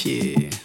Shit.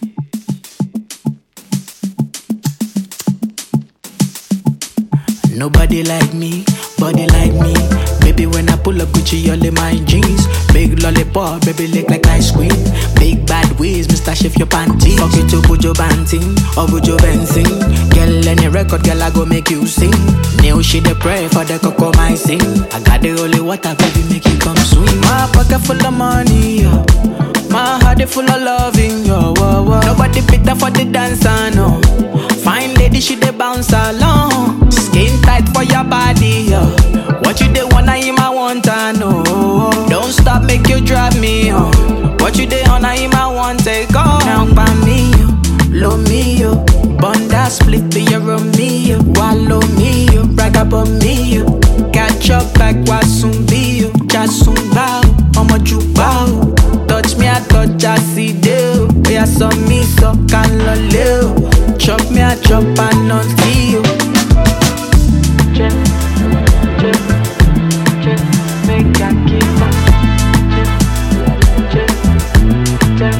Nobody like me, body like me. Baby, when I pull up Gucci, all in my jeans. Big lollipop, baby, lick like ice cream. Big bad ways, Mr. Shift your panties. Fuck you to Bujo Banting or Bujo Benzing. Girl, any record, girl, I go make you sing. New shit, they pray for the cocoa, my sing. I got the holy water, baby, make you come swim. My pocket full of money, yo. My heart is full of loving, yo. Whoa, whoa. Nobody better for the dancer, no. Fine lady, she dey bounce along. Skin tight for your body, yo. What you dey wanna him, I want to know. Don't stop, make you drive me on. What you dey on, him, I want take off. Now by me, yo, low me, yo. Bunda split to your Romeo. Wallow me, yo, brag about me, yo. Catch up back, wasumbi, yo. Jasumba, I'ma bow. Touch me, I touch, I see you. Yeah, saw me, so can loleo. Chop me, I chop, and not see you. Check, check, check, make I keep up. Check, check, check,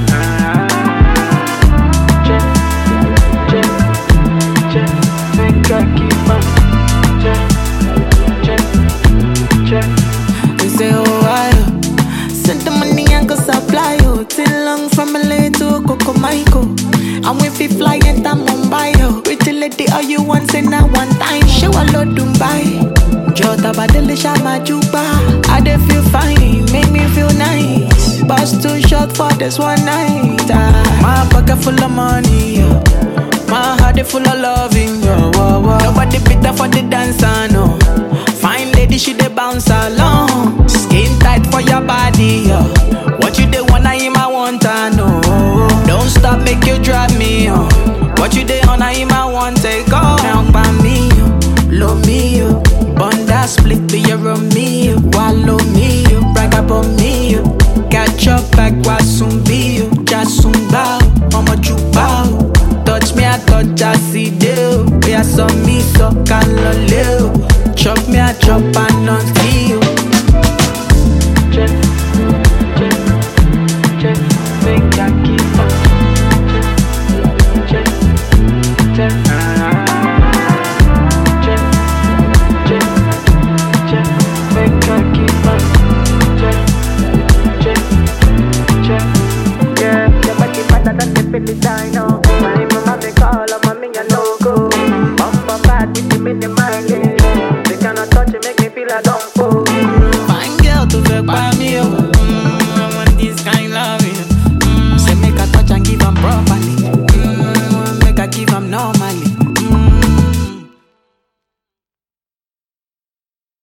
check, check, check, make I keep up. Check, check, check. They say, oh, I send the money and go supply you. Till long from LA to Coco Michael. I'm with you fly enter Mumbai, yo. Pretty lady, all you want, say now one time. Show a lot Dubai. Jota badele shama juba. I dey feel fine, make me feel nice. Boss too short for this one night. My pocket full of money, yo. My heart is full of loving, yo. Whoa, whoa. Nobody better for the dancer, no. Fine lady, she dey bounce along. Skin tight for your body, yo.